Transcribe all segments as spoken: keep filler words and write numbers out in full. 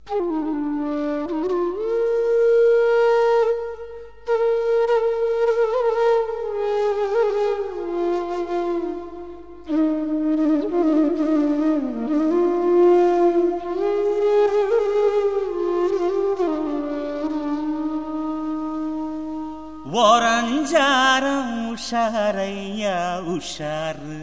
ஓரஞ்சாரம் உஷாரையா உஷாரு,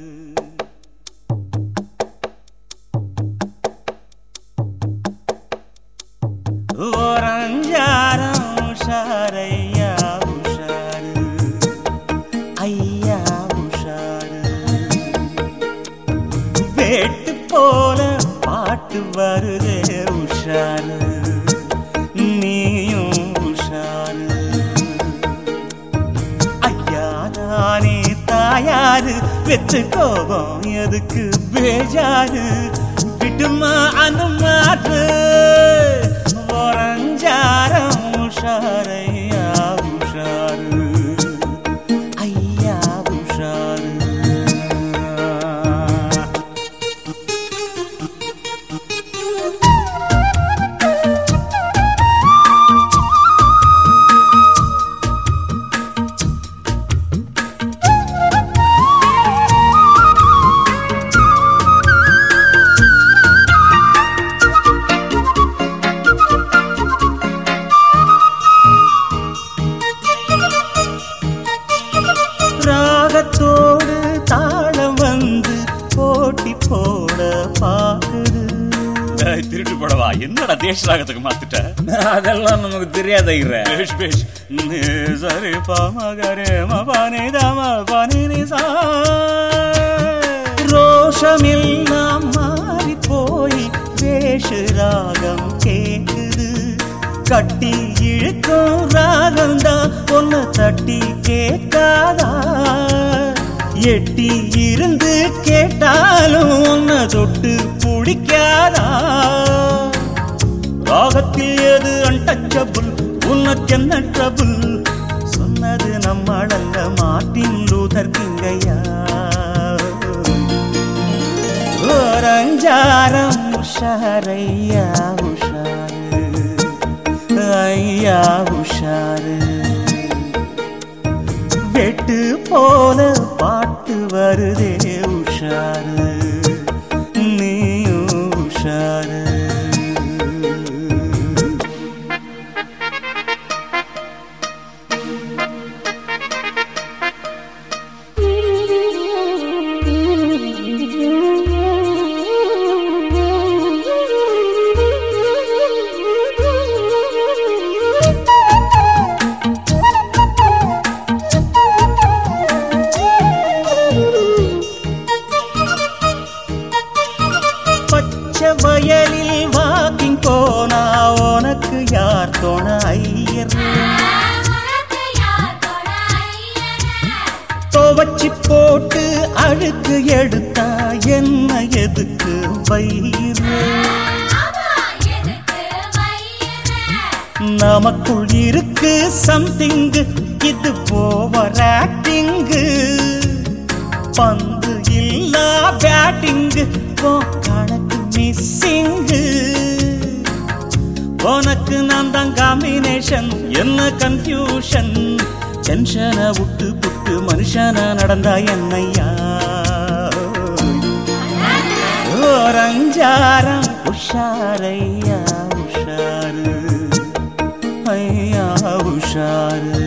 ஓரஞ்சாரம் உஷாரையா உஷாரு, ஐயா உஷாரு. வேட்டு போல பாட்டு வருதே உஷாரு, நீயும் உஷாரு. ஐயாதானே தாயாரு, வெற்று கோபம் எதுக்கு பேஜாரு, விடுமா அனுமாறு. ஓரஞ்சாரம் உஷாரையா உஷாரு, ஐயா உஷாரு. ராகத்தோடு தாளம் வந்து போட்டி போட பாக்குது. திருட்டு போடவா, என்னடா தேச ராகத்துக்கு மாத்திட்ட? அதெல்லாம் நமக்கு தெரியாத. சரி பாமகரே மபானே தாம பானே சா. ரோஷமெல்லாம் மாறி போய் வேஷ ராகம் கேக்குது. கட்டி இழுக்கும் ராகம் தான் ஒன்னு தட்டி கேட்காதா? எட்டி இருந்து கேட்டாலும் ஒன்னு தொட்டு பிடிக்காதா? ராகத்தில் எது அன்டச்சபிள், உனக்கு என்ன ட்ரபிள்? சொன்னது நம்மளல்ல, மார்ட்டின் லூதர் கிங்கையா. ஓரஞ்சாரம் உஷாரையா உஷாரு, ஐயா உஷாரு. வெட்டு போல பாட்டு வருதே உஷாரு, நீயும் உஷாரு. வயலில் வாக்கிங் போனா உனக்கு யார் தோண ஐயர்? துவச்சி போட்டு அழுக்கு எடுத்தா என்ன எதுக்கு வயிறு? நமக்குள் இருக்கு சம்திங், இது ஓவர் ஆக்டிங். பந்து இல்லா பேட்டிங், கணக்கு மிஸ்ஸிங்கு. உனக்கு நான் தான் காம்பினேஷன், என்ன கன்ஃபியூஷன்? டென்ஷனை விட்டு புட்டு மனுஷனா நடந்தா என்னையா? ஓரஞ்சாரம் உஷாரையா உஷாரு, ஐயா உஷாரு.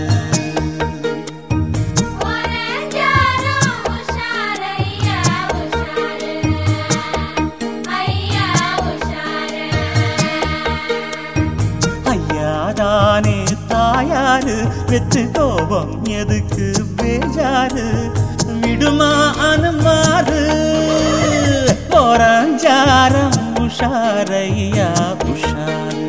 தானே தாயாரு, வெற்று கோபம் எதுக்கு பேஜாரு, விடுமா அனுமாறு. ஓரஞ்சாரம் உஷாரையா உஷாரு,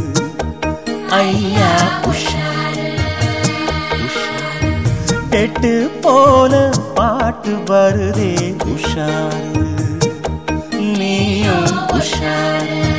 ஐயா உஷாரு உஷாரு. வெட்டு போல பாட்டு வருதே உஷாரு, நீயும் உஷாரு.